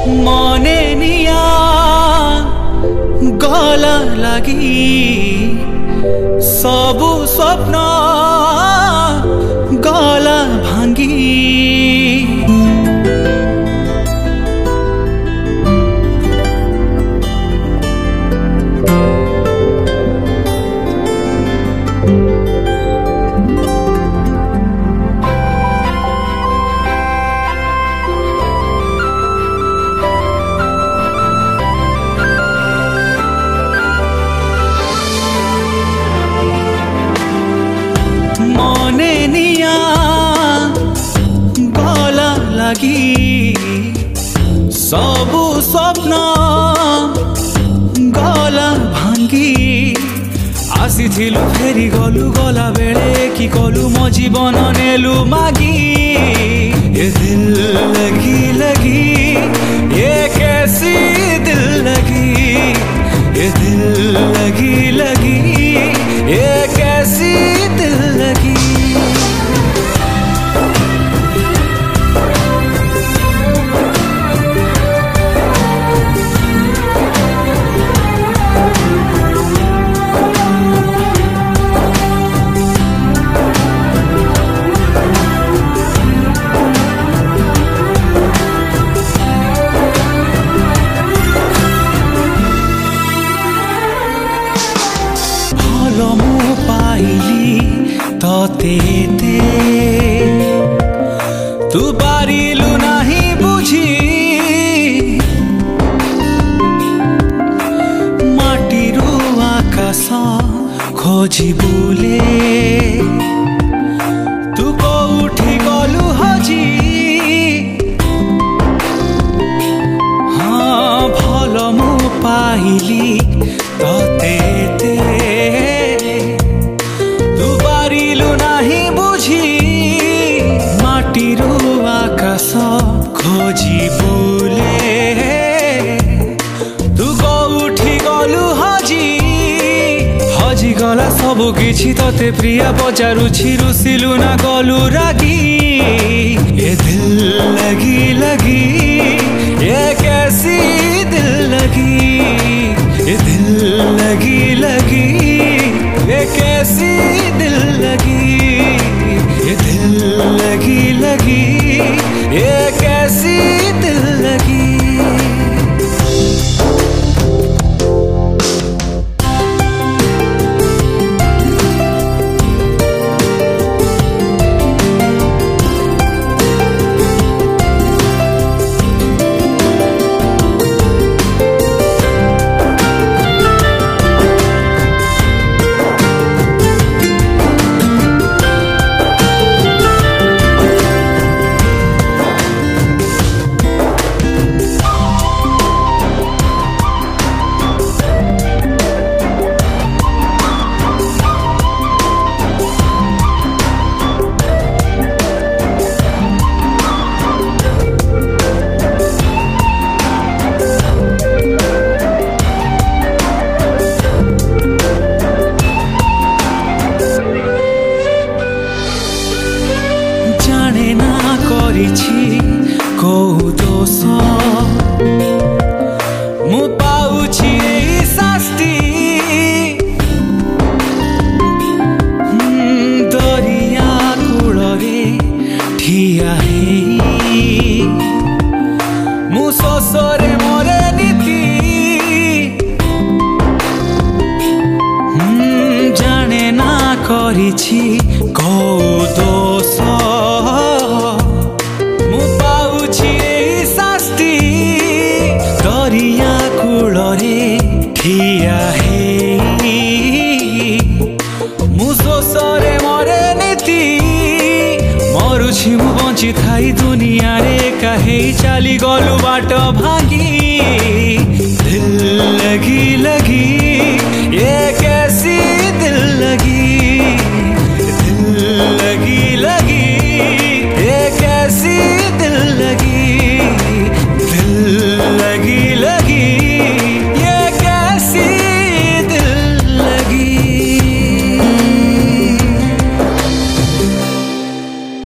मने निया गला लगी सबु स्वप्न गला भांगी मने निया गला लगी सबु स्वप्न गला भांगी आसीथिलु फेरी गलु गला बेले कि कलु मो जीवन नेलु मागी ये दिल लगी लगी ये कैसी दिल लगी ये दिल लगी लगी ये कैसी दिल लगी तते तू पारिलु नाही बुझी माटीरू आकाश खोजी बुले तू कोउठी गलु हजी हाँ भल मु पाइली तते खोजी बुले तू कोउठी गलु हजी हजी गला सबु किछि तते प्रिया पचारुछि रुसिलु ना गलु रागी ये दिल लगी लगी ये कैसी दिल लगी ये दिल लगी लगी ये कैसी दिल लगी ये दिल लगी लगी ये कैसी दिल लगी को दोष मु पाउछि एई शास्ति दरिया कूଳରେ ठिया हेई मु शोषरे मोरे नीति जाने ना करिछि को दोष दरिया कूଳରେ ठिया हेई मु शोषरे मोरे नीति मरुछि मु बंची थाई दुनिया रे काहे चली गलु बाट भांगी दिल लगी लगी ये